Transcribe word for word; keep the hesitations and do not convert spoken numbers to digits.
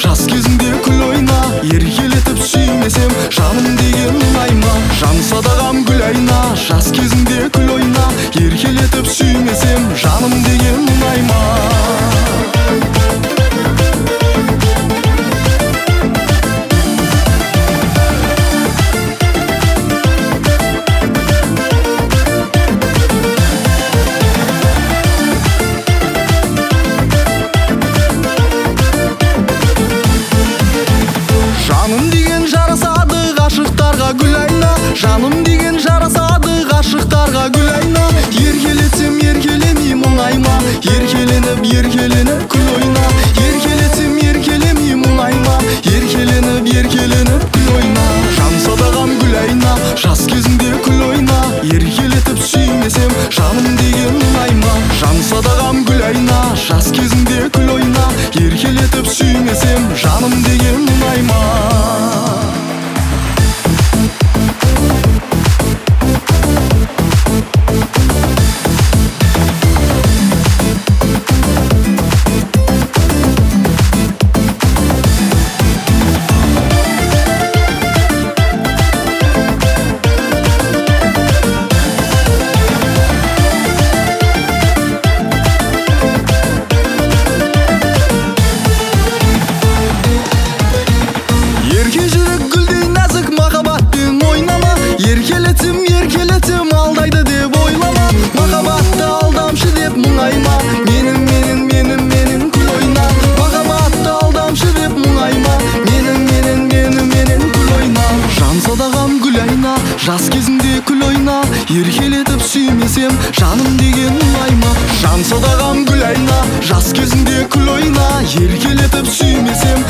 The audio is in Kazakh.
жас кезіңде күл ойна, еркелетіп сүймесем жаным деген ұнайма. Жан садағам гүл айна, жас кезіңде күл ойна, еркелетіп сүймесем жаным деген ұнайма. Жаным деген жарасады ғашықтарға гүл айна, жаным деген жарасады ғашықтарға гүл айна. Еркелетсем еркелемей мұңайма, еркеленіп еркеленіп күл ойна. Еркелетсем еркелемей мұңайма, еркеленіп еркеленіп күл ойна. Жан садағам гүл айна, жас кезіңде күл ойна, еркелетіп сүймесем жаным деген ұнайма. Жан садағам гүл айна, жас кезіңде күл ойна, еркелетіп сүймесем жаным деген ұнайма. Ерке жүрек гүлдей нәзік махаббатпен ойнама, еркелетсем еркелетсем алдайды деп ойлама. Махаббатты алдамшы деп мұңайма, менің менің менің менің күл ойна. Махаббатты алдамшы деп мұңайма, менің менің менің менің күл ойна. Жан садағам гүл айна, жас кезіңде күл ойна, еркелетіп сүймесем жаным деген ұнайма. Жан садағам гүл айна, жас кезіңде күл ойна, еркелетіп сүймесем